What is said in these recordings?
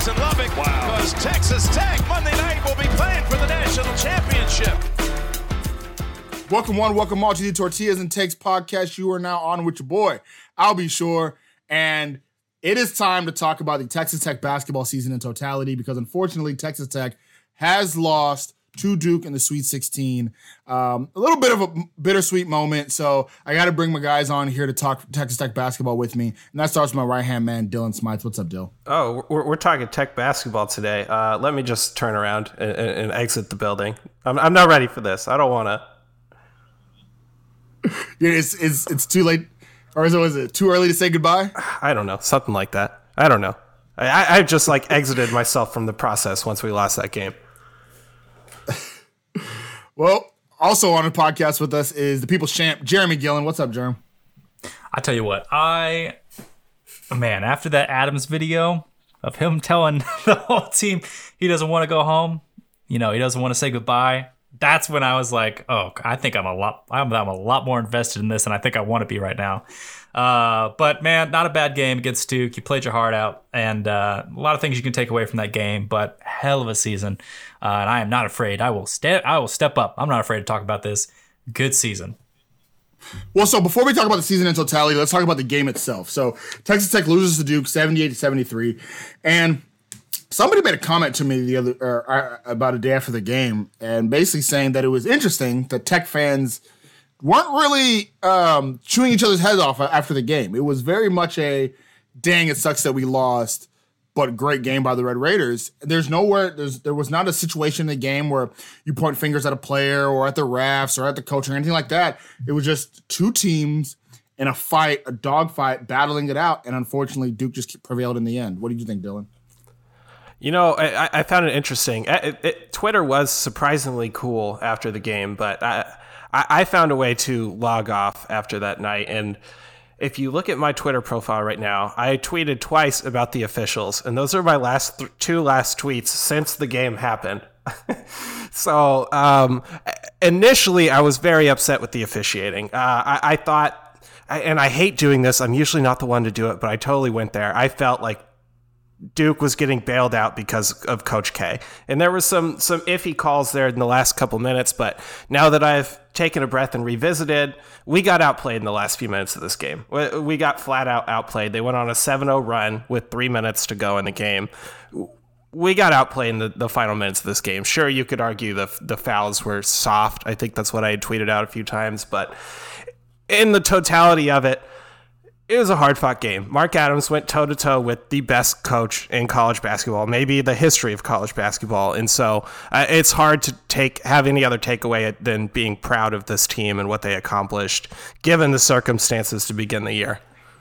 Jason Lubbock, because Texas Tech Monday night will be playing for the national championship. Welcome one, welcome all to the Tortillas and Takes podcast. You are now on with your boy, I'll be sure. And it is time to talk about the Texas Tech basketball season in totality, because unfortunately Texas Tech has lost to Duke in the Sweet 16. A little bit of a bittersweet moment. So I got to bring my guys on here to talk Texas Tech basketball with me. And that starts with my right-hand man, Dylan Smythe. What's up, Dill? Oh, we're talking Tech basketball today. Let me just turn around and exit the building. I'm not ready for this. I don't want to. It's too late. Or was it too early to say goodbye? I don't know. Something like that. I don't know. I just exited myself from the process once we lost that game. Well, also on the podcast with us is the people's champ, Jeremy Gillen. What's up, Jerem? I tell you what, after that Adams video of him telling the whole team he doesn't want to go home, he doesn't want to say goodbye, that's when I was like, oh, I think I'm a lot more invested in this than I think I want to be right now. But man, not a bad game against Duke. You played your heart out, and a lot of things you can take away from that game, but hell of a season. And I am not afraid. I will step up. I'm not afraid to talk about this. Good season. Well, so before we talk about the season in totality, let's talk about the game itself. So Texas Tech loses to Duke 78-73, and somebody made a comment to me about a day after the game, and basically saying that it was interesting that Tech fans weren't really chewing each other's heads off after the game. It was very much a, dang, it sucks that we lost, but great game by the Red Raiders. There was not a situation in the game where you point fingers at a player or at the refs or at the coach or anything like that. It was just two teams in a fight, a dog fight, battling it out, and unfortunately Duke just prevailed in the end. What did you think, Dylan? I found it interesting. Twitter was surprisingly cool after the game, but I found a way to log off after that night. And if you look at my Twitter profile right now, I tweeted twice about the officials, and those are my two last tweets since the game happened. So initially, I was very upset with the officiating. I thought, and I hate doing this, I'm usually not the one to do it, but I totally went there. I felt like Duke was getting bailed out because of Coach K. And there were some iffy calls there in the last couple minutes, but now that I've taken a breath and revisited, we got outplayed in the last few minutes of this game. We got flat out outplayed. They went on a 7-0 run with 3 minutes to go in the game. We got outplayed in the final minutes of this game. Sure, you could argue the fouls were soft. I think that's what I had tweeted out a few times, but in the totality of it, it was a hard-fought game. Mark Adams went toe-to-toe with the best coach in college basketball, maybe the history of college basketball. And so it's hard to have any other takeaway than being proud of this team and what they accomplished, given the circumstances to begin the year.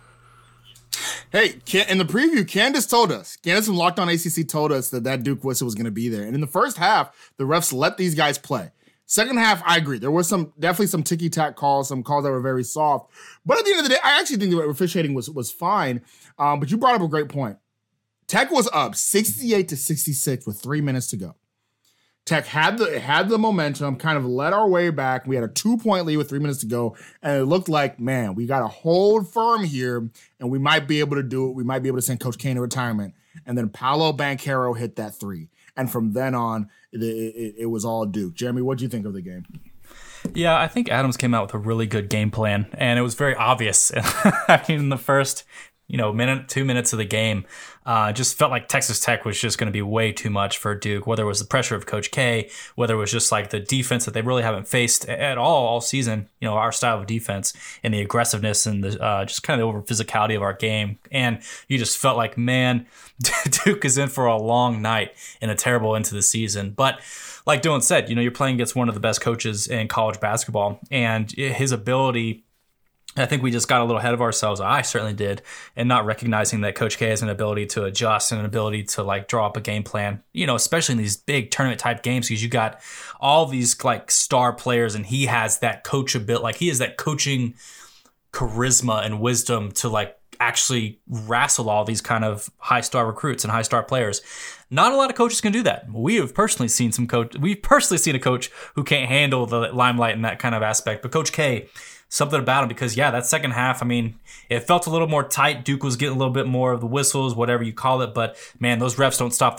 Hey, in the preview, Candace from Locked On ACC told us that Duke whistle was going to be there. And in the first half, the refs let these guys play. Second half, I agree. There was definitely some ticky-tack calls, some calls that were very soft. But at the end of the day, I actually think the officiating was fine. But you brought up a great point. Tech was up 68-66 with 3 minutes to go. Tech had the momentum, kind of led our way back. We had a 2-point lead with 3 minutes to go. And it looked like, man, we got to hold firm here, and we might be able to do it. We might be able to send Coach K to retirement. And then Paolo Banchero hit that three. And from then on, it was all Duke. Jeremy, what do you think of the game? Yeah, I think Adams came out with a really good game plan, and it was very obvious. I mean, in the first, 2 minutes of the game, just felt like Texas Tech was just going to be way too much for Duke, whether it was the pressure of Coach K, whether it was just like the defense that they really haven't faced at all season, our style of defense and the aggressiveness and the just kind of the over physicality of our game. And you just felt like, man, Duke is in for a long night and a terrible end to the season. But like Dylan said, you're playing against one of the best coaches in college basketball, and his ability, I think we just got a little ahead of ourselves. I certainly did, and not recognizing that Coach K has an ability to adjust and an ability to draw up a game plan, especially in these big tournament type games, because you got all these star players, and he has that coachability, he has that coaching charisma and wisdom to actually wrestle all these kind of high star recruits and high star players. Not a lot of coaches can do that. We've personally seen a coach who can't handle the limelight in that kind of aspect. But Coach K something about him because, yeah, that second half, I mean, it felt a little more tight. Duke was getting a little bit more of the whistles, whatever you call it. But, man, those refs don't stop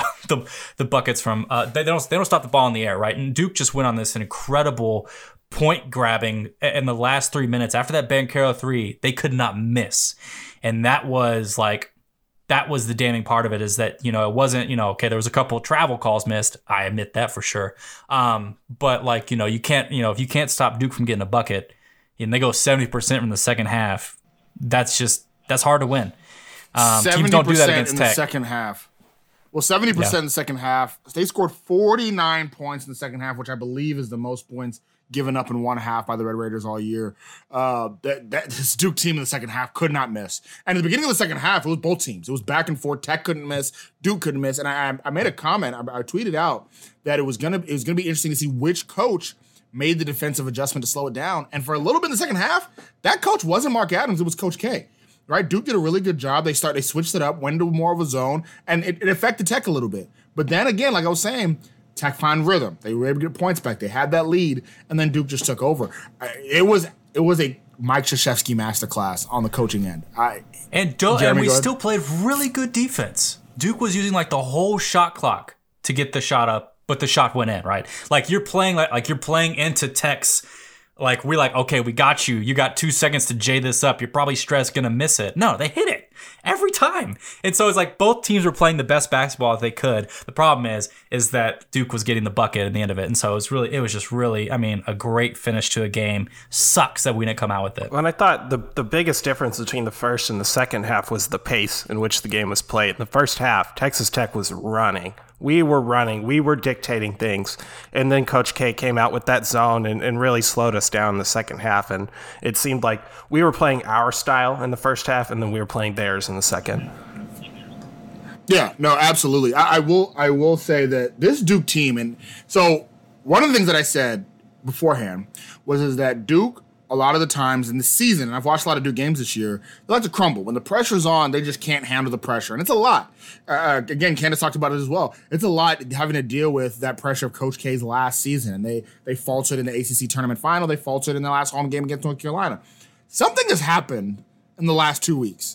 the buckets from they don't stop the ball in the air, right? And Duke just went on this incredible point grabbing in the last 3 minutes. After that Banchero 3, they could not miss. And that was the damning part of it is that, it wasn't, okay, there was a couple of travel calls missed. I admit that for sure. But like, you can't, if you can't stop Duke from getting a bucket and they go 70% from the second half, that's hard to win. Teams don't do that against Tech. The second half. Well, 70% in the second half. They scored 49 points in the second half, which I believe is the most points given up in one half by the Red Raiders all year. This Duke team in the second half could not miss. And at the beginning of the second half, it was both teams. It was back and forth. Tech couldn't miss. Duke couldn't miss. And I made a comment. I tweeted out that it was gonna be interesting to see which coach made the defensive adjustment to slow it down. And for a little bit in the second half, that coach wasn't Mark Adams. It was Coach K. Right? Duke did a really good job. They switched it up, went into more of a zone, and it affected Tech a little bit. But then again, like I was saying, Tech found rhythm. They were able to get points back. They had that lead, and then Duke just took over. It was a Mike Krzyzewski masterclass on the coaching end. We still played really good defense. Duke was using like the whole shot clock to get the shot up, but the shot went in, right? Like you're playing like you're playing into Tech's. Like, we're like, okay, we got you. You got 2 seconds to J this up. You're probably stressed, going to miss it. No, they hit it every time. And so it's like both teams were playing the best basketball that they could. The problem is that Duke was getting the bucket at the end of it. And so it was just really, I mean, a great finish to a game. Sucks that we didn't come out with it. Well, and I thought the biggest difference between the first and the second half was the pace in which the game was played. In the first half, Texas Tech was running. We were running. We were dictating things. And then Coach K came out with that zone and really slowed us down in the second half. And it seemed like we were playing our style in the first half, and then we were playing theirs in the second. Yeah, no, absolutely. I will say that this Duke team, and so one of the things that I said beforehand was that Duke, a lot of the times in the season, and I've watched a lot of Duke games this year, they like to crumble. When the pressure's on, they just can't handle the pressure. And it's a lot. Again, Candace talked about it as well. It's a lot having to deal with that pressure of Coach K's last season. And they faltered in the ACC tournament final. They faltered in the last home game against North Carolina. Something has happened in the last 2 weeks.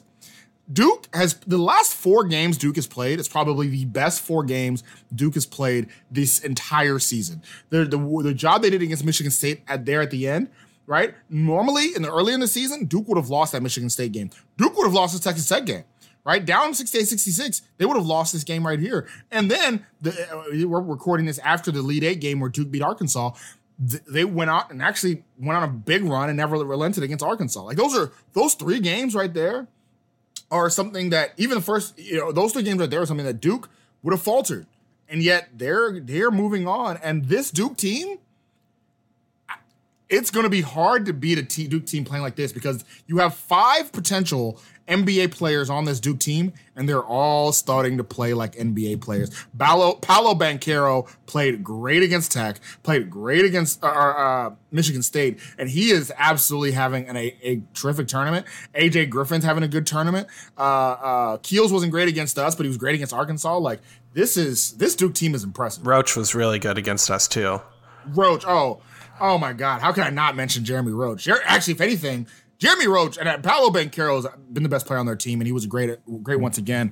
The last 4 games Duke has played, it's probably the best 4 games Duke has played this entire season. The job they did against Michigan State at the end, right? Normally, early in the season, Duke would have lost that Michigan State game. Duke would have lost the Texas Tech game, right? Down 68-66, they would have lost this game right here. And then, we're recording this after the Elite 8 game where Duke beat Arkansas. They went out and actually went on a big run and never relented against Arkansas. Like, those 3 games right there are something that even the first, those 3 games right there are something that Duke would have faltered. And yet, they're moving on. And this Duke team, it's going to be hard to beat a Duke team playing like this because you have 5 potential NBA players on this Duke team, and they're all starting to play like NBA players. Paolo Banchero played great against Tech, played great against Michigan State, and he is absolutely having a terrific tournament. AJ Griffin's having a good tournament. Keels wasn't great against us, but he was great against Arkansas. Like, this Duke team is impressive. Roach was really good against us, too. Roach, oh my God! How can I not mention Jeremy Roach? Actually, if anything, Jeremy Roach and Paolo Banchero has been the best player on their team, and he was great once again.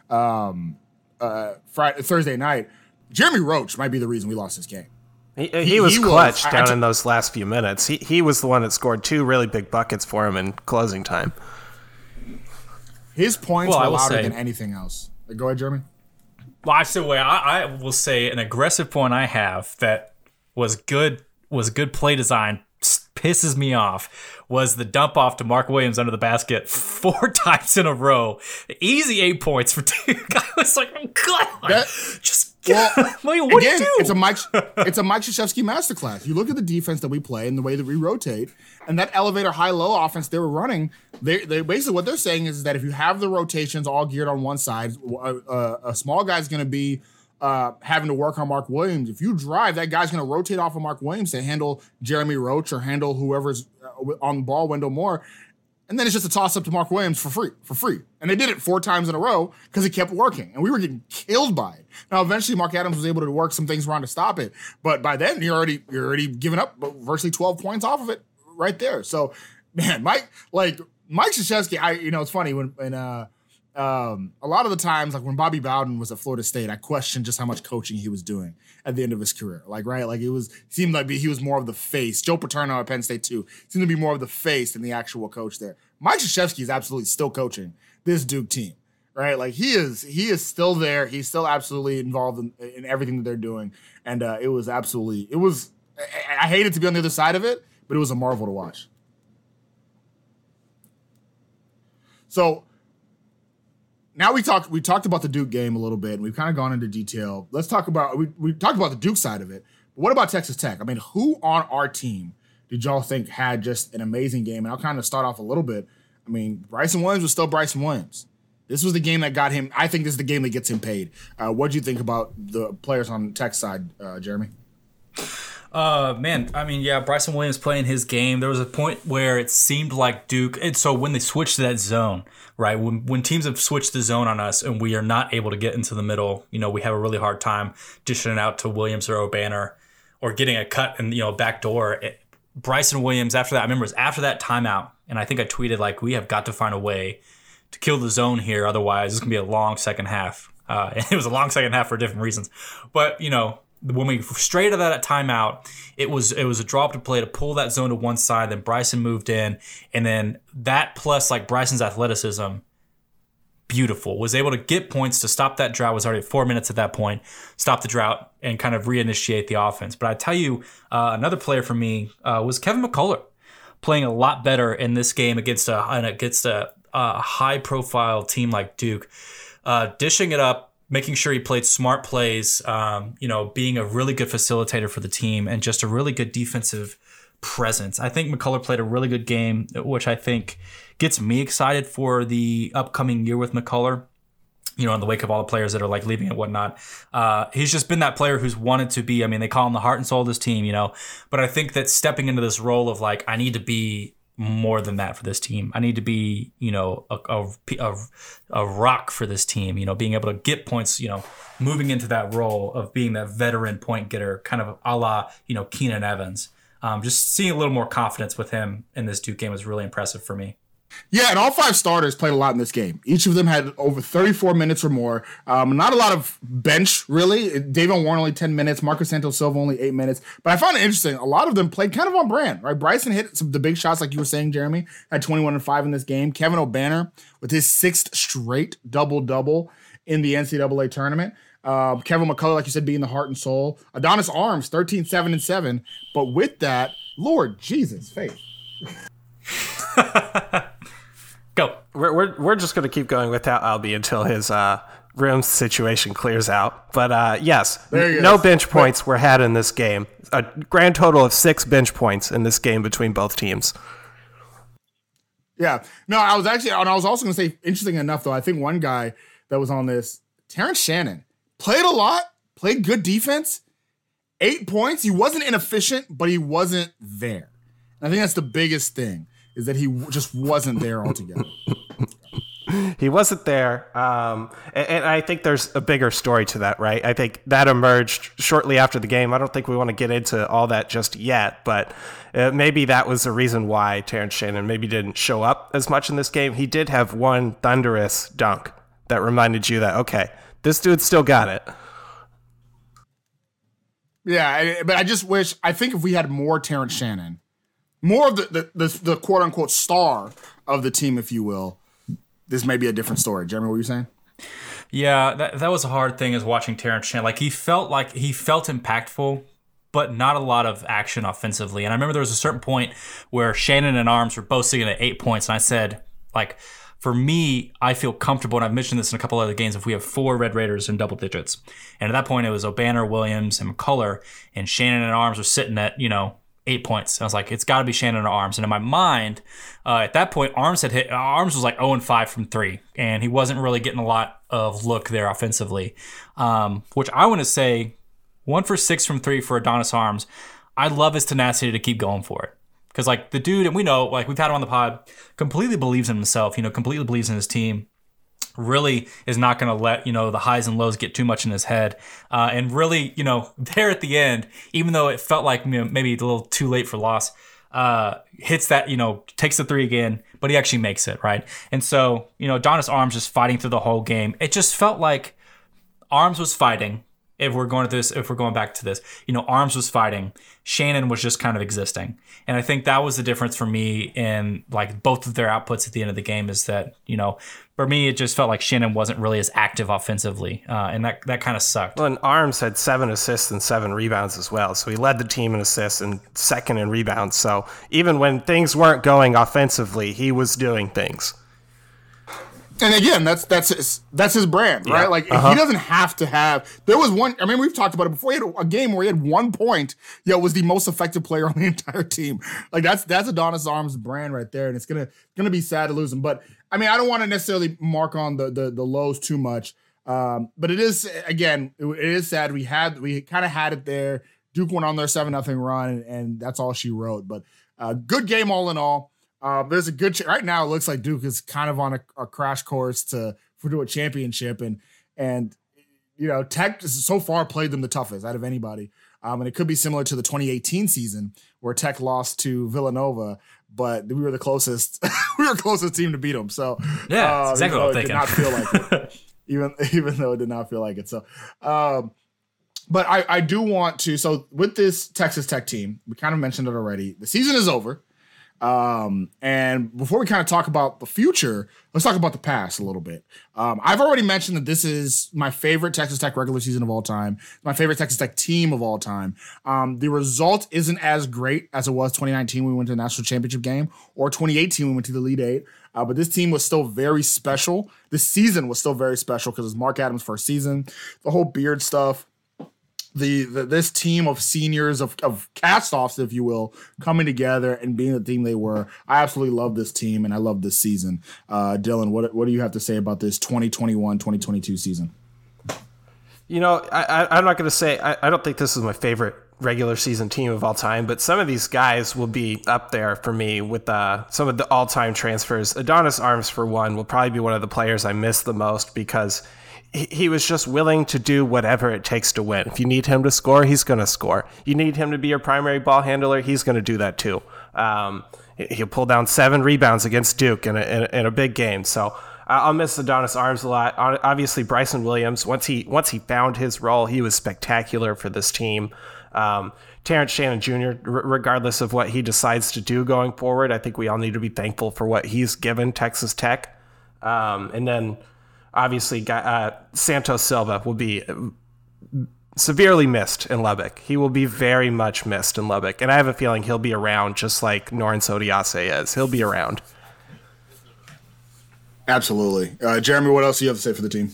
Thursday night, Jeremy Roach might be the reason we lost this game. He was clutch down in those last few minutes. He was the one that scored 2 really big buckets for him in closing time. His points were louder than anything else. Go ahead, Jeremy. Well, I will say an aggressive point I have that was good play design, pisses me off, was the dump off to Mark Williams under the basket 4 times in a row. Easy 8 points for Duke. I was like, oh God, what do you do? It's a Mike Krzyzewski masterclass. You look at the defense that we play and the way that we rotate, and that elevator high-low offense they were running. They basically what they're saying is that if you have the rotations all geared on one side, a small guy's going to be having to work on Mark Williams. If you drive, that guy's going to rotate off of Mark Williams to handle Jeremy Roach or handle whoever's on the ball, Wendell Moore. And then it's just a toss up to Mark Williams for free. And they did it 4 times in a row because it kept working. And we were getting killed by it. Now, eventually, Mark Adams was able to work some things around to stop it. But by then, you're already giving up virtually 12 points off of it right there. So, man, Mike Krzyzewski, it's funny when a lot of the times, like when Bobby Bowden was at Florida State, I questioned just how much coaching he was doing at the end of his career. Seemed like he was more of the face. Joe Paterno at Penn State too seemed to be more of the face than the actual coach there. Mike Krzyzewski is absolutely still coaching this Duke team, right? Like he is still there. He's still absolutely involved in everything that they're doing. And I hated to be on the other side of it, but it was a marvel to watch. So, now we talked about the Duke game a little bit, and we've kind of gone into detail. Let's talk about we talked about the Duke side of it. But what about Texas Tech? I mean, who on our team did y'all think had just an amazing game? And I'll kind of start off a little bit. I mean, Bryson Williams was still Bryson Williams. This was the game that got him. I think this is the game that gets him paid. What do you think about the players on Tech's side, Jeremy? Man, I mean, yeah, Bryson Williams playing his game. There was a point where it seemed like Duke, and so when they switched to that zone, right, when teams have switched the zone on us and we are not able to get into the middle, we have a really hard time dishing it out to Williams or O'Banner or getting a cut and, back door. Bryson Williams, after that timeout, and I think I tweeted, like, we have got to find a way to kill the zone here, otherwise it's going to be a long second half. And it was a long second half for different reasons. But, when we straight out of that timeout, it was a drop to play to pull that zone to one side. Then Bryson moved in, and then that plus like Bryson's athleticism, beautiful. Was able to get points to stop that drought. Was already at 4 minutes at that point. Stop the drought and kind of reinitiate the offense. But I tell you, another player for me was Kevin McCullough, playing a lot better in this game against a high profile team like Duke, dishing it up. Making sure he played smart plays, being a really good facilitator for the team and just a really good defensive presence. I think McCullough played a really good game, which I think gets me excited for the upcoming year with McCullough, in the wake of all the players that are like leaving and whatnot. He's just been that player who's wanted to be, they call him the heart and soul of this team, but I think that stepping into this role of like, I need to be more than that for this team. I need to be, a rock for this team, being able to get points, moving into that role of being that veteran point getter, kind of a la, Keenan Evans. Just seeing a little more confidence with him in this Duke game was really impressive for me. Yeah, and all five starters played a lot in this game. Each of them had over 34 minutes or more. Not a lot of bench, really. Davon Warren only 10 minutes. Marcus Santos Silva only 8 minutes. But I found it interesting. A lot of them played kind of on brand, right? Bryson hit the big shots, like you were saying, Jeremy. Had 21 and 5 in this game. Kevin O'Banner with his 6th straight double-double in the NCAA tournament. Kevin McCullough, like you said, being the heart and soul. Adonis Arms, 13, 7, and 7. But with that, Lord Jesus, Faith. Go. We're just going to keep going without Albie until his room situation clears out. But yes, no bench points were had in this game. A grand total of 6 bench points in this game between both teams. Yeah. No, I was also going to say, interesting enough, though, I think one guy that was on this, Terrence Shannon, played a lot, played good defense, 8 points. He wasn't inefficient, but he wasn't there. And I think that's the biggest thing, is that he just wasn't there altogether. He wasn't there. And I think there's a bigger story to that, right? I think that emerged shortly after the game. I don't think we want to get into all that just yet, but maybe that was the reason why Terrence Shannon maybe didn't show up as much in this game. He did have one thunderous dunk that reminded you that, okay, this dude still got it. Yeah, but I think if we had more Terrence Shannon, more of the quote unquote star of the team, if you will, this may be a different story. Jeremy, what were you saying? Yeah, that was a hard thing, is watching Terrence Shannon. Like he felt impactful, but not a lot of action offensively. And I remember there was a certain point where Shannon and Arms were both sitting at 8 points, and I said, like, for me, I feel comfortable, and I've mentioned this in a couple other games, if we have 4 Red Raiders in double digits. And at that point, it was O'Banner, Williams, and McCullough, and Shannon and Arms were sitting at, 8 points. And I was like, it's got to be Shannon or Arms. And in my mind, at that point, Arms was like 0-5 from 3, and he wasn't really getting a lot of look there offensively, which I want to say 1 for 6 from 3 for Adonis Arms. I love his tenacity to keep going for it. Because, like, the dude, and we know, like, we've had him on the pod, completely believes in himself, completely believes in his team, really is not going to let, the highs and lows get too much in his head. And really, there at the end, even though it felt like maybe a little too late for loss, hits that, takes the three again, but he actually makes it, right? And so, Adonis Arms just fighting through the whole game. It just felt like Arms was fighting. If we're going back to this, Arms was fighting. Shannon was just kind of existing. And I think that was the difference for me in like both of their outputs at the end of the game is that, for me, it just felt like Shannon wasn't really as active offensively. And that kind of sucked. Well, and Arms had 7 assists and 7 rebounds as well. So he led the team in assists and second in rebounds. So even when things weren't going offensively, he was doing things. And again, that's his brand, right? Yeah. Like he doesn't have to have. There was one. I mean, we've talked about it before. He had a game where he had 1 point. Was the most effective player on the entire team. Like that's Adonis Arms' brand right there, and it's gonna be sad to lose him. But I mean, I don't want to necessarily mark on the lows too much. But it is it is sad. We kind of had it there. Duke went on their 7-0 run, and that's all she wrote. But good game all in all. There's a good right now. It looks like Duke is kind of on a crash course to a championship, and Tech so far played them the toughest out of anybody. And it could be similar to the 2018 season where Tech lost to Villanova, but we were the closest. We were the closest team to beat them. So yeah, exactly what I'm thinking. Did not feel like it, even though it did not feel like it. So, but I do want to. So with this Texas Tech team, we kind of mentioned it already. The season is over. And before we kind of talk about the future, let's talk about the past a little bit. I've already mentioned that this is my favorite Texas Tech regular season of all time, my favorite Texas Tech team of all time. The result isn't as great as it was 2019 when we went to the national championship game, or 2018 when we went to the Elite Eight. But this team was still very special. This season was still very special because it was Mark Adams' first season, the whole Beard stuff. This team of seniors of cast-offs, if you will, coming together and being the team they were. I absolutely love this team and I love this season. Dylan, what do you have to say about this 2021-2022 season? I'm not going to say I don't think this is my favorite regular season team of all time, but some of these guys will be up there for me with some of the all-time transfers. Adonis Arms, for one, will probably be one of the players I miss the most because he was just willing to do whatever it takes to win. If you need him to score, he's going to score. You need him to be your primary ball handler, he's going to do that too. He'll pull down 7 rebounds against Duke in a big game. So I'll miss Adonis Arms a lot. Obviously, Bryson Williams, once he found his role, he was spectacular for this team. Terrence Shannon Jr., regardless of what he decides to do going forward, I think we all need to be thankful for what he's given Texas Tech. And then obviously, Santos Silva will be severely missed in Lubbock. He will be very much missed in Lubbock. And I have a feeling he'll be around just like Norris Odiase is. He'll be around. Absolutely. Jeremy, what else do you have to say for the team?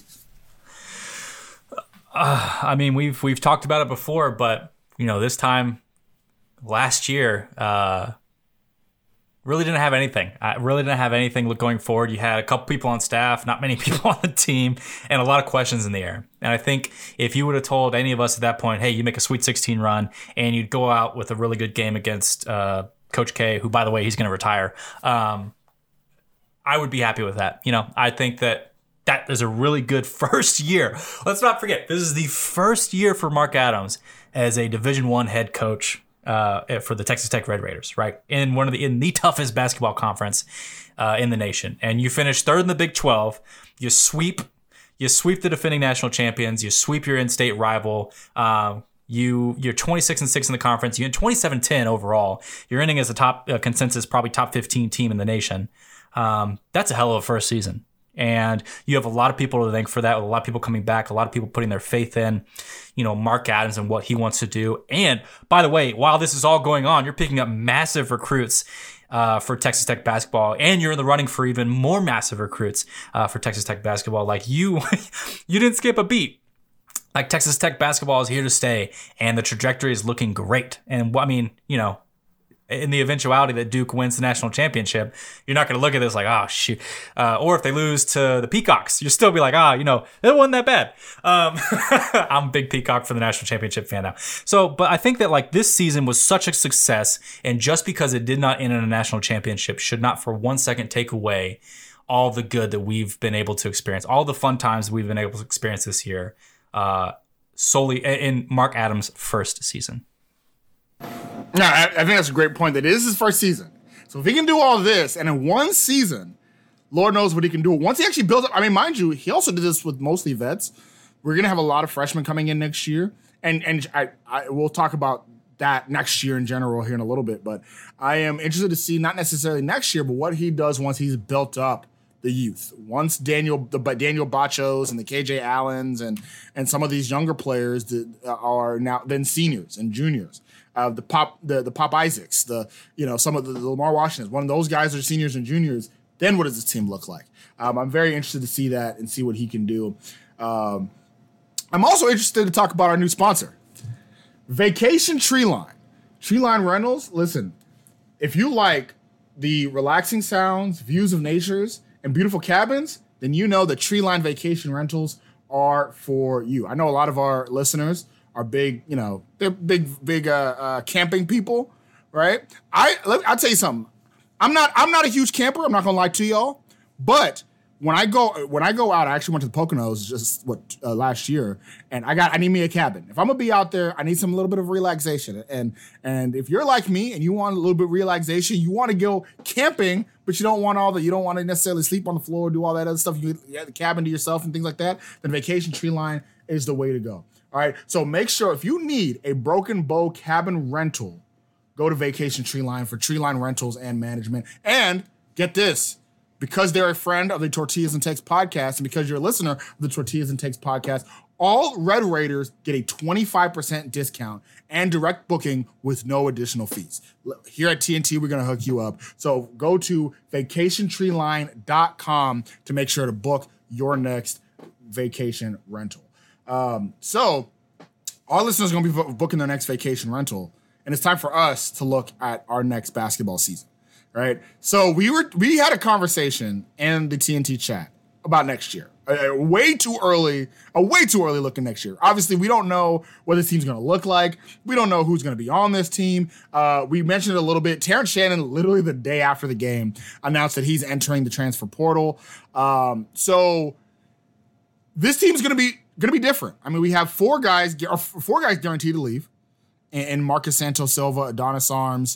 I mean, we've talked about it before, but, this time last year, really didn't have anything. I really didn't have anything going forward. You had a couple people on staff, not many people on the team, and a lot of questions in the air. And I think if you would have told any of us at that point, hey, you make a Sweet 16 run and you'd go out with a really good game against Coach K, who, by the way, he's going to retire, I would be happy with that. I think that is a really good first year. Let's not forget, this is the first year for Mark Adams as a Division I head coach for the Texas Tech Red Raiders, right? In the toughest basketball conference in the nation. And you finish 3rd in the Big 12. You sweep the defending national champions. You sweep your in-state rival. You're 26-6 in the conference. You're 27-10 overall. You're ending as a top consensus, probably top 15 team in the nation. That's a hell of a first season. And you have a lot of people to thank for that, a lot of people coming back, a lot of people putting their faith in, Mark Adams and what he wants to do. And by the way, while this is all going on, you're picking up massive recruits for Texas Tech basketball, and you're in the running for even more massive recruits for Texas Tech basketball. Like you didn't skip a beat. Like Texas Tech basketball is here to stay, and the trajectory is looking great. And I mean, in the eventuality that Duke wins the national championship, you're not going to look at this like, oh, shoot. Or if they lose to the Peacocks, you'll still be like, it wasn't that bad. I'm a big Peacock for the national championship fan now. So, but I think that like this season was such a success, and just because it did not end in a national championship should not for 1 second take away all the good that we've been able to experience, all the fun times we've been able to experience this year, solely in Mark Adams' first season. No, I think that's a great point. That it is his first season. So if he can do all this, and in one season, Lord knows what he can do. Once he actually builds up, I mean, mind you, he also did this with mostly vets. We're going to have a lot of freshmen coming in next year. And we'll talk about that next year in general here in a little bit. But I am interested to see, not necessarily next year, but what he does once he's built up the youth. Once Daniel Bachos and the KJ Allens and some of these younger players that are now then seniors and juniors. The Pop Isaacs, some of the Lamar Washingtons, one of those guys are seniors and juniors. Then what does this team look like? I'm very interested to see that and see what he can do. I'm also interested to talk about our new sponsor, Vacation Treeline. Treeline Rentals, listen, if you like the relaxing sounds, views of natures, and beautiful cabins, then you know that Treeline Vacation Rentals are for you. I know a lot of our listeners are big, they're big camping people, right? I'll tell you something. I'm not a huge camper. I'm not gonna lie to y'all, but when I go out, I actually went to the Poconos just last year, and I need me a cabin. If I'm gonna be out there, I need some little bit of relaxation. And if you're like me and you want a little bit of relaxation, you want to go camping, but you don't want to necessarily sleep on the floor, do all that other stuff. You have the cabin to yourself and things like that. Then Vacation Treeline is the way to go. All right. So make sure if you need a Broken Bow cabin rental, go to Vacation Treeline for Treeline rentals and management. And get this. Because they're a friend of the Tortillas and Takes podcast, and because you're a listener of the Tortillas and Takes podcast, all Red Raiders get a 25% discount and direct booking with no additional fees. Here at TNT, we're going to hook you up. So go to vacationtreeline.com to make sure to book your next vacation rental. So our listeners are going to be booking their next vacation rental, and it's time for us to look at our next basketball season. Right, so we had a conversation in the TNT chat about next year. A way too early look at next year. Obviously, we don't know what this team's going to look like. We don't know who's going to be on this team. We mentioned it a little bit. Terrence Shannon, literally the day after the game, announced that he's entering the transfer portal. So this team's going to be different. I mean, we have four guys guaranteed to leave, and Marcus Santos Silva, Adonis Arms,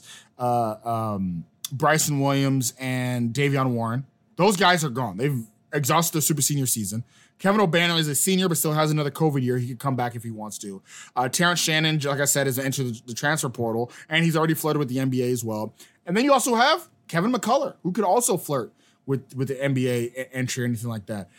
Bryson Williams, and Davion Warren. Those guys are gone. They've exhausted their super senior season. Kevin Obanor is a senior, but still has another COVID year. He could come back if he wants to. Terrence Shannon, like I said, has entered the transfer portal, and he's already flirted with the NBA as well. And then you also have Kevin McCullough, who could also flirt with the NBA entry or anything like that.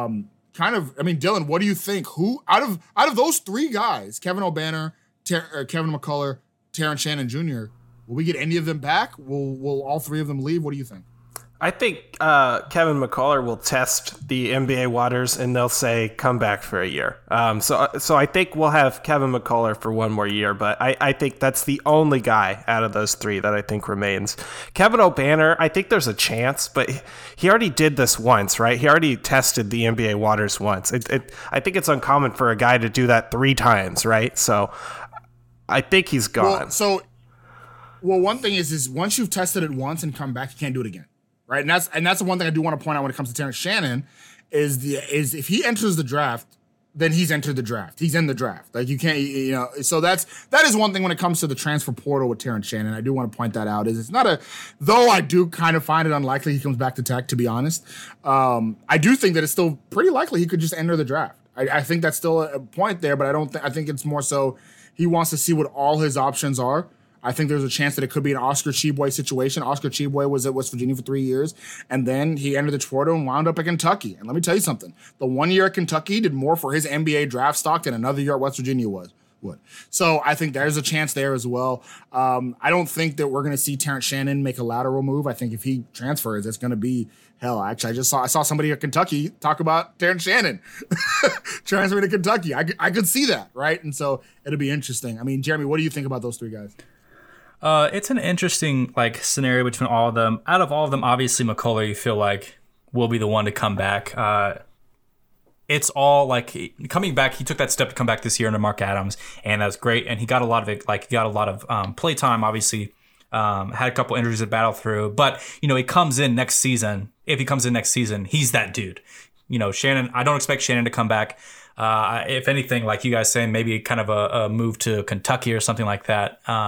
Dylan, what do you think? Who out of those three guys, Kevin Obanor, Kevin McCullough, Terrence Shannon Jr., will we get any of them back? Will all three of them leave? What do you think? I think Kevin McCullough will test the NBA waters, and they'll say, come back for a year. So I think we'll have Kevin McCullough for one more year, but I think that's the only guy out of those three that I think remains. Kevin Obanor, I think there's a chance, but he already did this once, right? He already tested the NBA waters once. I think it's uncommon for a guy to do that 3 times, right? So I think he's gone. Well, one thing is once you've tested it once and come back, you can't do it again, right? And that's the one thing I do want to point out when it comes to Terrence Shannon is if he enters the draft, then he's entered the draft. He's in the draft. Like you can't, So that is one thing when it comes to the transfer portal with Terrence Shannon. I do want to point that out. Though I do kind of find it unlikely he comes back to Tech. To be honest, I do think that it's still pretty likely he could just enter the draft. I think that's still a point there, but I think it's more so he wants to see what all his options are. I think there's a chance that it could be an Oscar Tshiebwe situation. Oscar Tshiebwe was at West Virginia for 3 years, and then he entered the portal and wound up at Kentucky. And let me tell you something. The 1 year at Kentucky did more for his NBA draft stock than another year at West Virginia would. So I think there's a chance there as well. I don't think that we're going to see Terrence Shannon make a lateral move. I think if he transfers, it's going to be hell. Actually, I saw somebody at Kentucky talk about Terrence Shannon transferring to Kentucky. I could see that, right? And so it'll be interesting. I mean, Jeremy, what do you think about those three guys? It's an interesting scenario between all of them. Out of all of them, obviously McCullough, you feel like will be the one to come back. It's all coming back. He took that step to come back this year under Mark Adams, and that's great. And he got a lot of it. He got a lot of play time. Obviously, had a couple injuries to battle through. But he comes in next season. If he comes in next season, he's that dude. Shannon. I don't expect Shannon to come back. If anything, like you guys saying, maybe kind of a move to Kentucky or something like that.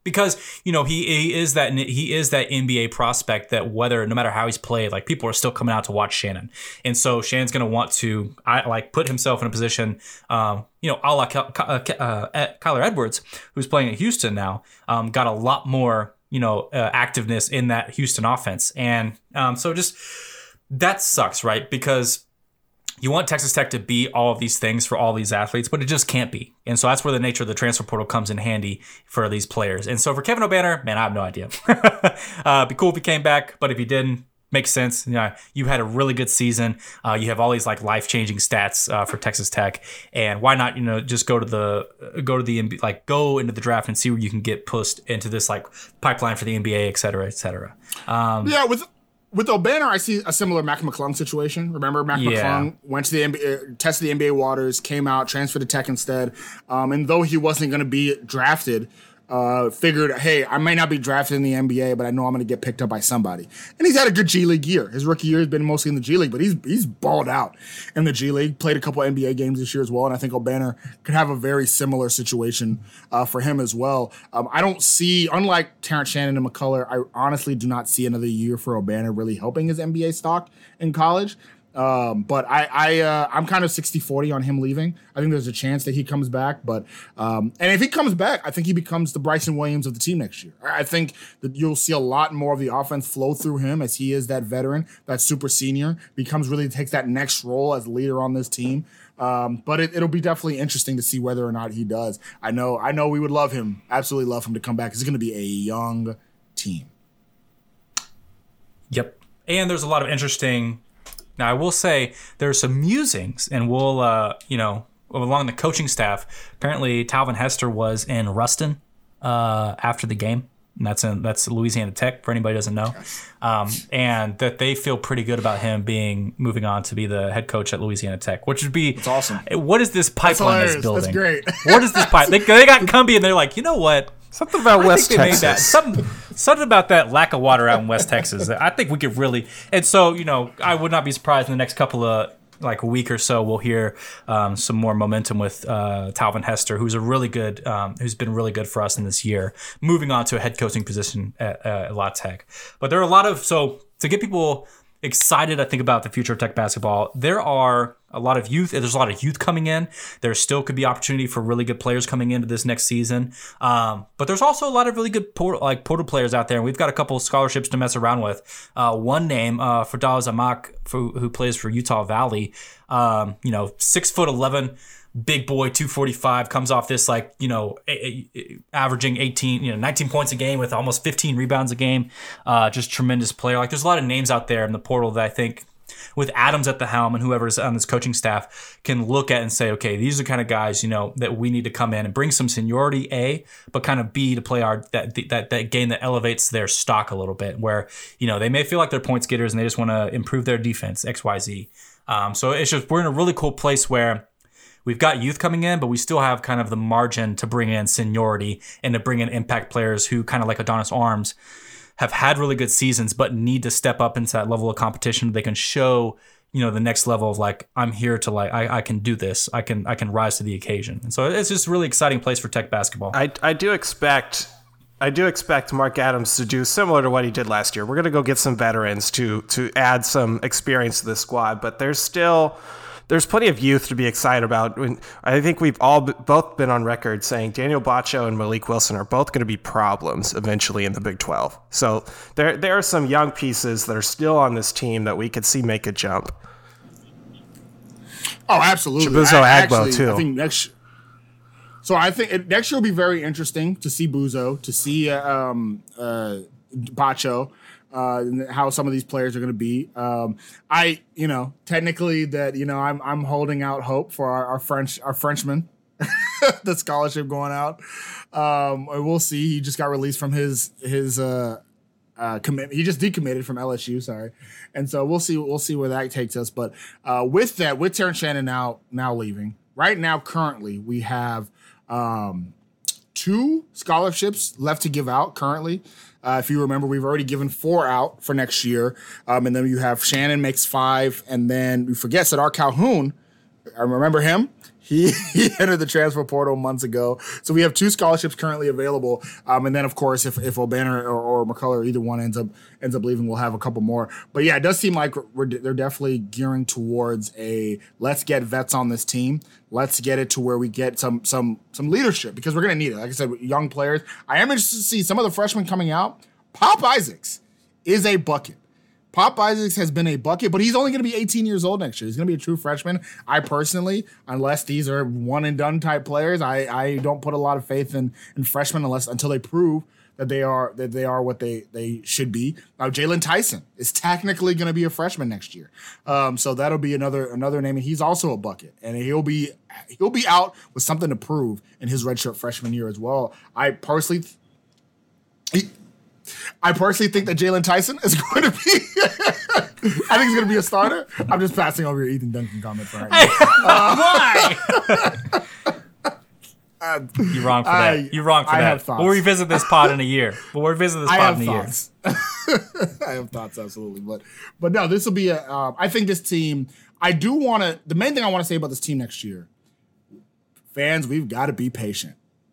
because he is that NBA prospect that no matter how he's played, like people are still coming out to watch Shannon, and so Shannon's going to want to put himself in a position, a la Kyler Edwards, who's playing at Houston now, got a lot more activeness in that Houston offense, and so just that sucks, right? Because you want Texas Tech to be all of these things for all these athletes, but it just can't be. And so that's where the nature of the transfer portal comes in handy for these players. And so for Kevin Obanor, man, I have no idea. Be cool if he came back, but if he didn't, makes sense. You had a really good season. You have all these life-changing stats for Texas Tech, and why not? Just go into the draft and see where you can get pushed into this pipeline for the NBA, et cetera, et cetera. With Obanor, I see a similar Mac McClung situation. Remember, Mac McClung went to the NBA, tested the NBA waters, came out, transferred to Tech instead. And though he wasn't going to be drafted, figured, hey, I might not be drafted in the NBA, but I know I'm going to get picked up by somebody. And he's had a good G League year. His rookie year has been mostly in the G League, but he's balled out in the G League. Played a couple NBA games this year as well, and I think Obanor could have a very similar situation for him as well. I don't see, unlike Terrence Shannon and McCullough, I honestly do not see another year for Obanor really helping his NBA stock in college. But I'm kind of 60-40 on him leaving. I think there's a chance that he comes back, but and if he comes back, I think he becomes the Bryson Williams of the team next year. I think that you'll see a lot more of the offense flow through him as he is that veteran, that super senior, takes that next role as leader on this team. But it'll be definitely interesting to see whether or not he does. I know we would love him, absolutely love him to come back. It's going to be a young team. Yep, and there's a lot of interesting. Now, I will say there's some musings, and we'll, along the coaching staff, apparently Talvin Hester was in Ruston after the game. And that's Louisiana Tech, for anybody who doesn't know. And that they feel pretty good about him moving on to be the head coach at Louisiana Tech, which would be... That's awesome. What is this pipeline that's building? That's great. What is this pipeline? They got Cumbie, and they're like, you know what? Something about West Texas. Something about that lack of water out in West Texas. I think we could really. And so, I would not be surprised in the next couple of a week or so, we'll hear some more momentum with Talvin Hester, who's who's been really good for us in this year, moving on to a head coaching position at La Tech. But there are to get people excited, I think, about the future of Tech basketball. There are a lot of youth. There's a lot of youth coming in. There still could be opportunity for really good players coming into this next season. But there's also a lot of really good portal players out there. And we've got a couple of scholarships to mess around with. One name, Fadal Zamak, who plays for Utah Valley. 6'11", big boy, 245, comes off this averaging 19 points a game with almost 15 rebounds a game. Just tremendous player. There's a lot of names out there in the portal that I think, with Adams at the helm and whoever's on this coaching staff, can look at and say, okay, these are the kind of guys, that we need to come in and bring some seniority, but kind of B, to play that game that elevates their stock a little bit, where, they may feel like they're points getters and they just want to improve their defense, XYZ. So it's just, we're in a really cool place where we've got youth coming in, but we still have kind of the margin to bring in seniority and to bring in impact players who, kind of like Adonis Arms, have had really good seasons, but need to step up into that level of competition. They can show, the next level of I'm here to I can do this. I can rise to the occasion. And so it's just a really exciting place for Tech basketball. I do expect Mark Adams to do similar to what he did last year. We're going to go get some veterans to add some experience to the squad, but there's plenty of youth to be excited about. I think we've both been on record saying Daniel Bacho and Malik Wilson are both going to be problems eventually in the Big 12. So there are some young pieces that are still on this team that we could see make a jump. Oh, absolutely. Chibuzo Agbo, too. I think next year will be very interesting to see Buzo, to see Bacho. How some of these players are going to be. Technically that, I'm holding out hope for our Frenchman, the scholarship going out. We'll see. He just got released from his commitment. He just decommitted from LSU, sorry. And so we'll see where that takes us. But with Terrence Shannon now leaving, right now, currently, we have 2 scholarships left to give out currently. If you remember, we've already given 4 out for next year. And then you have Shannon makes 5. And then we forget Sadar Calhoun. I remember him. He entered the transfer portal months ago. So we have 2 scholarships currently available. And then, of course, if Obanor or McCullough, either one ends up leaving, we'll have a couple more. But yeah, it does seem like they're definitely gearing towards let's get vets on this team. Let's get it to where we get some leadership, because we're going to need it. Like I said, young players. I am interested to see some of the freshmen coming out. Pop Isaacs is a bucket. Pop Isaacs has been a bucket, but he's only going to be 18 years old next year. He's going to be a true freshman. I personally, unless these are one and done type players, I don't put a lot of faith in freshmen until they prove that they are what they should be. Now, Jalen Tyson is technically going to be a freshman next year, so that'll be another name, and he's also a bucket, and he'll be out with something to prove in his redshirt freshman year as well. I personally think that Jalen Tyson is going to be. I think he's going to be a starter. I'm just passing over your Ethan Duncan comment for right now. Why? You're wrong for that. You're wrong for I that. have thoughts. We'll revisit this pod in a year. I have thoughts, absolutely. But no, this will be I think this team. The main thing I want to say about this team next year, fans, we've got to be patient.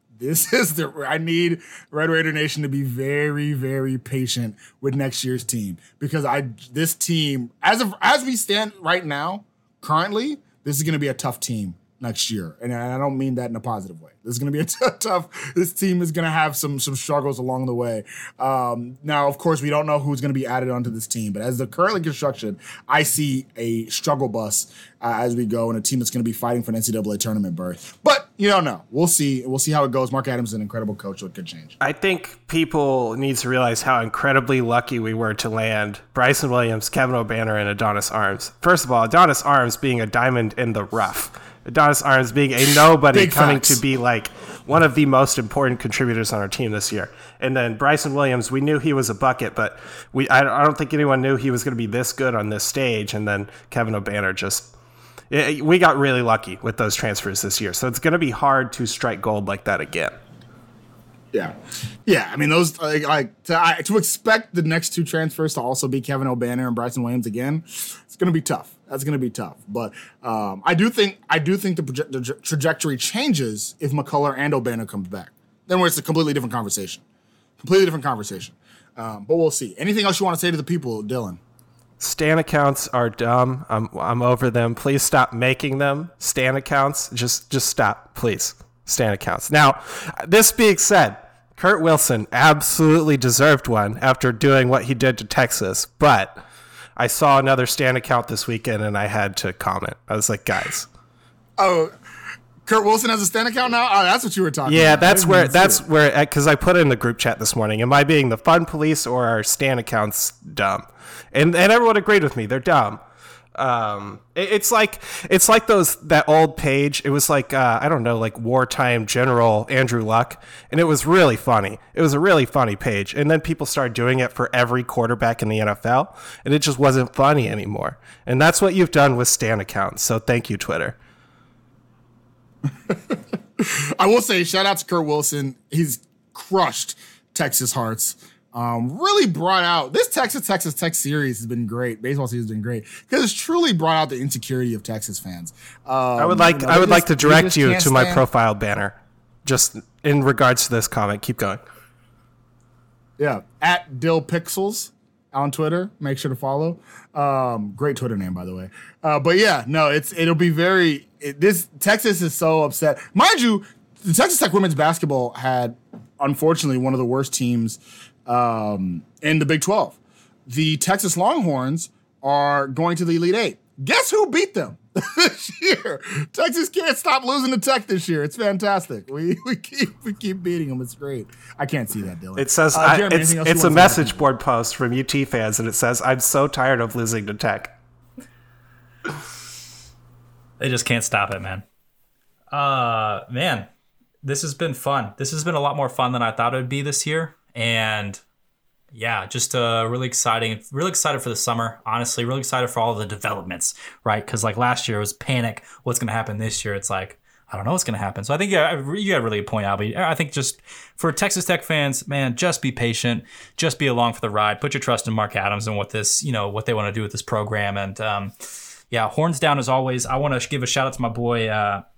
I need Red Raider Nation to be very, very patient with next year's team, because this team, as we stand right now, currently, this is going to be a tough team next year, and I don't mean that in a positive way. This is going to be a tough. This team is going to have some struggles along the way. Now, of course, we don't know who's going to be added onto this team, but as the currently construction, I see a struggle bus as we go, and a team that's going to be fighting for an NCAA tournament berth. But you don't know. We'll see. We'll see how it goes. Mark Adams is an incredible coach, so it could change. I think people need to realize how incredibly lucky we were to land Bryson Williams, Kevin Obanor, and Adonis Arms. First of all, Adonis Arms being a diamond in the rough. Adonis Arms being a nobody coming to be like one of the most important contributors on our team this year. And then Bryson Williams, we knew he was a bucket, but I don't think anyone knew he was going to be this good on this stage. And then Kevin Obanor we got really lucky with those transfers this year. So it's going to be hard to strike gold like that again. Yeah. I mean, those to expect the next 2 transfers to also be Kevin Obanor and Bryson Williams again, it's going to be tough. That's going to be tough. But I do think the trajectory changes if McCullough and Obanor comes back. Then it's a completely different conversation. But we'll see. Anything else you want to say to the people, Dylan? Stan accounts are dumb. I'm over them. Please stop making them. Stan accounts, just stop, please. Stan accounts. Now, this being said, Kurt Wilson absolutely deserved one after doing what he did to Texas, but I saw another Stan account this weekend and I had to comment. I was like, guys. Oh, Kurt Wilson has a Stan account now? Oh, that's what you were talking about. Yeah, that's where, because I put it in the group chat this morning. Am I being the fun police or are Stan accounts dumb? And everyone agreed with me. They're dumb. It's like that old page. It was like, I don't know, like wartime General Andrew Luck. And it was really funny. It was a really funny page. And then people started doing it for every quarterback in the NFL. And it just wasn't funny anymore. And that's what you've done with Stan accounts. So thank you, Twitter. I will say, shout out to Kurt Wilson. He's crushed Texas hearts. Really brought out this Texas Tech series has been great. Baseball season has been great because it's truly brought out the insecurity of Texas fans. I would like to direct you to my profile banner, just in regards to this comment. Keep going. Yeah, at Dill Pixels on Twitter. Make sure to follow. Great Twitter name, by the way. But yeah, no, it'll be very. This Texas is so upset, mind you. The Texas Tech women's basketball had, unfortunately, one of the worst teams in the Big 12. The Texas Longhorns are going to the Elite Eight. Guess who beat them this year? Texas can't stop losing to Tech this year. It's fantastic. We keep beating them. It's great. I can't see that, Dylan. It says Jeremy, it's a message board post from UT fans, and it says, "I'm so tired of losing to Tech." They just can't stop it, man. Man, this has been fun. This has been a lot more fun than I thought it would be this year. And yeah, just really exciting. Really excited for the summer. Honestly, really excited for all of the developments, right? Because like last year it was panic. What's going to happen this year? It's like, I don't know what's going to happen. So I think you got really a point out. But I think just for Texas Tech fans, man, just be patient. Just be along for the ride. Put your trust in Mark Adams and what they want to do with this program. And yeah, horns down as always. I want to give a shout out to my boy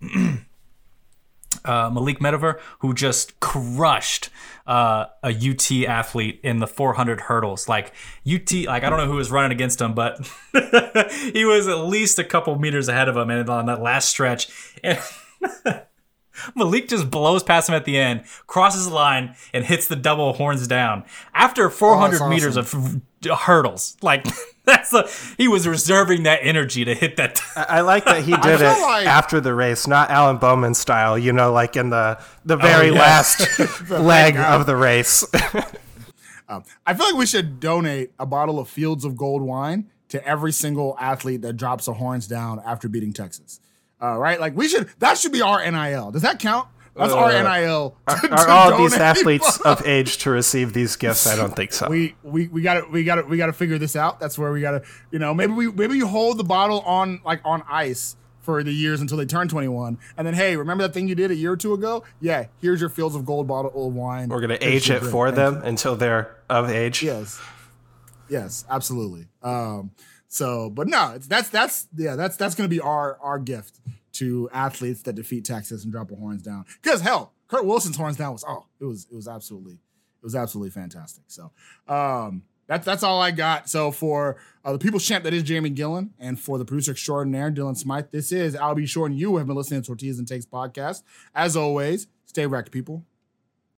Malik Metaver, who just crushed a UT athlete in the 400 hurdles. Like UT, like I don't know who was running against him, but he was at least a couple meters ahead of him, and on that last stretch. And Malik just blows past him at the end, crosses the line, and hits the double horns down after 400 meters of hurdles. Like he was reserving that energy to hit that. I like that he did it after the race, not Alan Bowman style. You know, like in the very last leg of the race. I feel like we should donate a bottle of Fields of Gold wine to every single athlete that drops a horns down after beating Texas. Right? Like that should be our NIL. Does that count? That's our NIL. Are all of these athletes of age to receive these gifts? I don't think so. We gotta figure this out. That's where we gotta, maybe you hold the bottle on ice for the years until they turn 21, and then hey, remember that thing you did a year or two ago? Yeah, here's your Fields of Gold bottle of wine. We're gonna age it for them until they're of age. Yes, absolutely. But no, that's gonna be our gift to athletes that defeat Texas and drop a horns down. Because hell, Kurt Wilson's horns down was absolutely fantastic. So that's all I got. So for the people's champ that is Jamie Gillen, and for the producer extraordinaire Dylan Smythe, this is Albie Short, and you have been listening to Tortillas and Takes podcast. As always, stay wrecked, people.